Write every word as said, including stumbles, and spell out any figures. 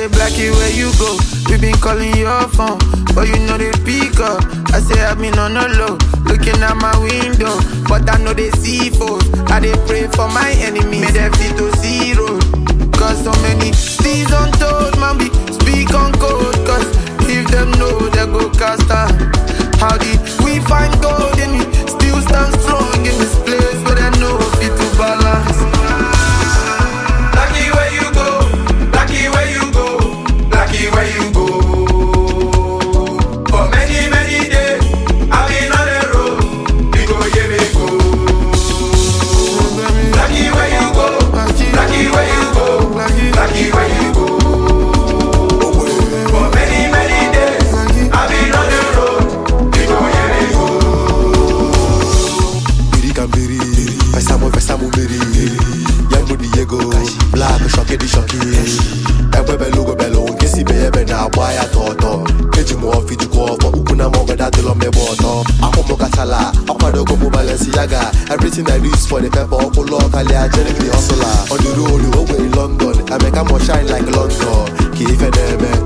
say Blackie, where you go? We been calling your phone, but you know they pick up. I say I've been on the low, looking at my window, but I know they see foes. I they pray for my enemy, may they fit to zero. Cause so many steeds untold, man, we speak on code. Cause if them know, they go cast out. How did we find gold and we still stand strong in this place where they know fit to balance? Blackie, where you go? Blackie, where you go? Blackie, where you go? For many, many days, I've been on the road. We go, yeah, we go. Blackie, where you go? Blackie, where you go? Blackie, where you go? For many, many days, I've been on the road. We go, yeah, we go. Biri Kambiri, Pesamo, Pesamo, Biri, Yango Diego, Black, Shocky, Shocky, Ebe Logo Bello, Kissy Baby, now, why I thought, Kejimo, Fijiko, Ukuna Moga, that the Lome Boto, Ako Mokatala, Akadogo Balenciaga, everything I do is for the pepper, Oko locally, I generally hustler. On the road, you over in London, I make a more shine like London, Keep it